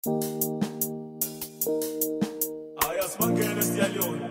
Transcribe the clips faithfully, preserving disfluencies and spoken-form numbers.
Ayas mangene siyalona.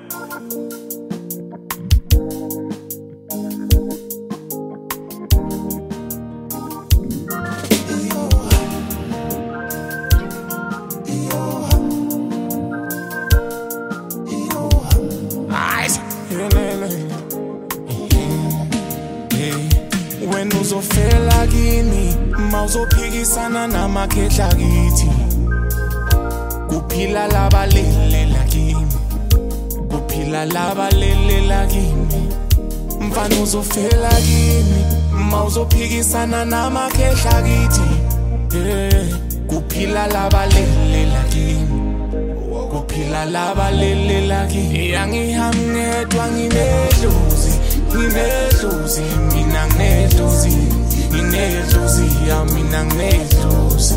When uzofela kini mawuzophikisana namakhehla kithi kuphila labalela kimi kuphila labalela kimi mfana uzofela kini mawuzophikisana namakhehla kithi kuphila labalela kimi kuphila labalela kimi yangihamngedwa nginedlozi nginedlozi mina nginedlozi nginedlozi ya mina nginedlozi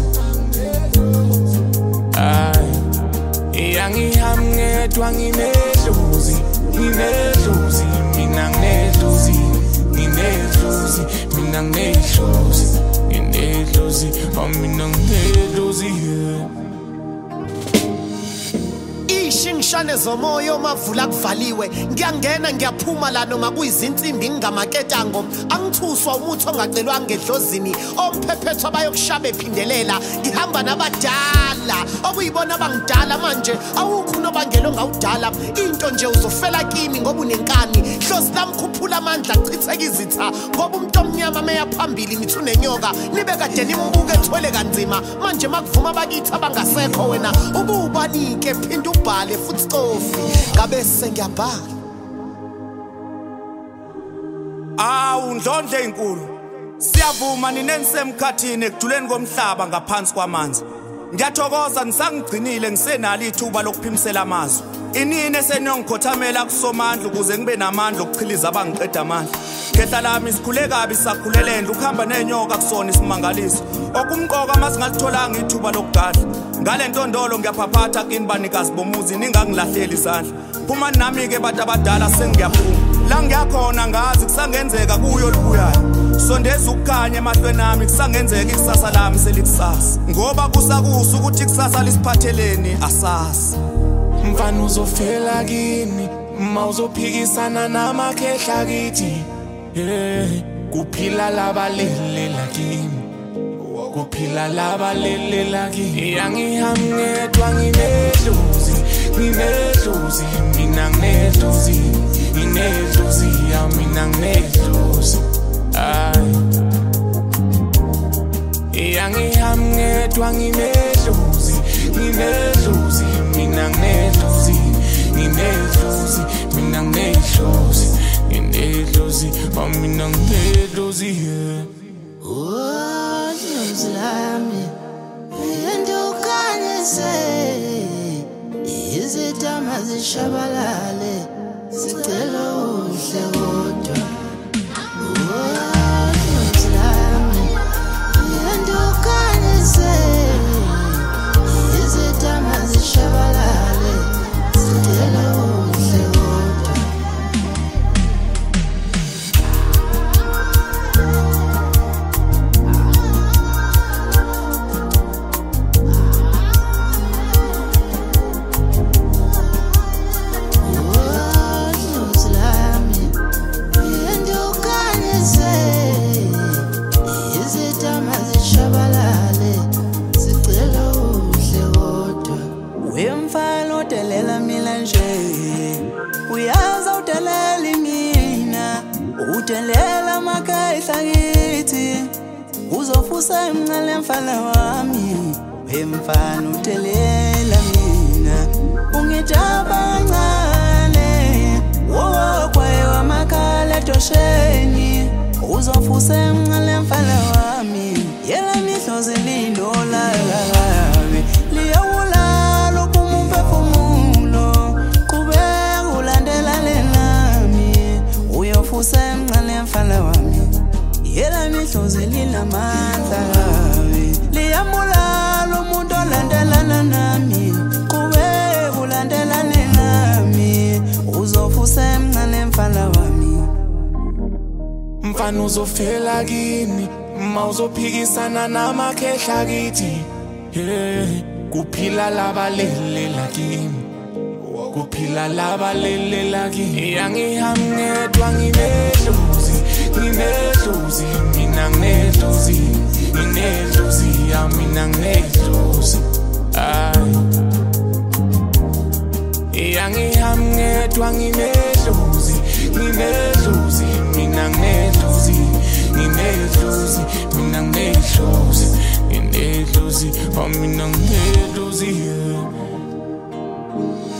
ay yangihamngedwa nginedlozi nginedlozi mina nginedlozi nginedlozi mina nginedlozi nginedlozi ya mina nginedlozi Ishingshane zomoyo mavula kuvaliwe ngiyangena ngiyaphuma la noma kuyizinsimbi ngingamaketango angithuswa umuthi ongacelwa ngedlozini omphephetho bayokushaba ephindelela ngihamba nabadala okuyibona abangidala manje awukho nobangelo ngawudala into nje uzofela kimi ngoba unenkani hlozi lamkhuphula amandla chitheka izitha ngoba umuntu omnyama meya phambili nithi unenyoka nibe kade nimbuke ethwele kanzima manje makuvuma abakithi abangasekho wena ububanike phinda ubhale futhi cofi ngabe sengiyabhala awu ndlondle inkulu siyavuma ninenisemkhathini ekuduleni komhlaba ngaphansi kwamanzi ngiyathokoza nisangigcinile ngisenalo ithuba lokuphimisela amazwi inini eseniyongikhothamela kusomandla ukuze ngibe namandla okuchiliza abangiqeda amandla khehla lami sikhule kabi sakhulelela ukuhamba nenyoka kusona isimangaliso okumqoka masingalitholanga ithuba lokugadla ngale ntondolo ngiyaphaphatha kini banikazi bomuzi ningangilahleli izandla phuma nami ke bantu abadala sengiyaphuma la ngiyakhona ngazi kusangenzeka kuyo libuyayo sondeza ukukhanya emahlweni nami kusangenzeka ikusasa lami selikusasa ngoba kusakusa ukuthi ikusasa lisiphatheleni asasi mfana uzofela kini mawuzophikisana namakhehla kithi kuphila labalela kimi kuphila labalela kimi yangihamngedwa nginedlozi nginedlozi mina nginedlozi nginedlozi ya mina nginedlozi ay yangihamngedwa nginedlozi nginedlozi mina nginedlozi nginedlozi mina nginedlozi nginedlozi ya mina nginedlozi oh nozlami yendukanye se izitama zishabalale sicela uhle kodwa oh nozlami yendukanye se izitama zishabalale sicela uhle kodwa udelela makhehla kithi uzofusa emncane mfana wami wemfana udelela mina ungijaba kancane wo kwaye wamakhala edosheni uzofusa emncane mfana wami yela mihlozi lindola gabe liyawula lokumumphefumulo qhubeka ulandela lenami uyofusa emncane mfana wami yela mihlozi linamandla liyamula lo muntu olandelana nami qhubeka ulandela nami uzofusa emncane mfana wami mfana uzofela kini mawuzophikisana namakhehla kithi kuphila labalelela kimi kuphila labalelela kimi yangihamngedwa nginedlozi nginedlozi mina nginedlozi nginedlozi ya mina nginedlozi ay yangihamngedwa nginedlozi nginedlozi mina nginedlozi nginedlozi mina nginedlozi nginedlozi oh mina nginedlozi yeah.